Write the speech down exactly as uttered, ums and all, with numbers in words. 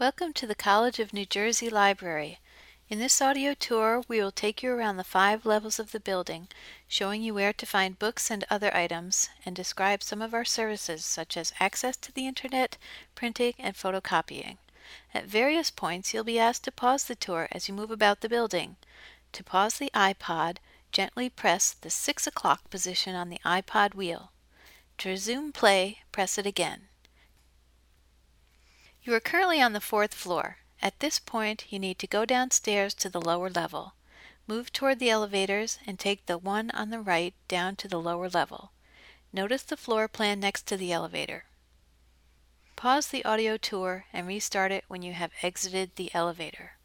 Welcome to the College of New Jersey Library. In this audio tour, we will take you around the five levels of the building, showing you where to find books and other items, and describe some of our services such as access to the internet, printing, and photocopying. At various points, you'll be asked to pause the tour as you move about the building. To pause the iPod, gently press the six o'clock position on the iPod wheel. To resume play, press it again. You are currently on the fourth floor. At this point, you need to go downstairs to the lower level. Move toward the elevators and take the one on the right down to the lower level. Notice the floor plan next to the elevator. Pause the audio tour and restart it when you have exited the elevator.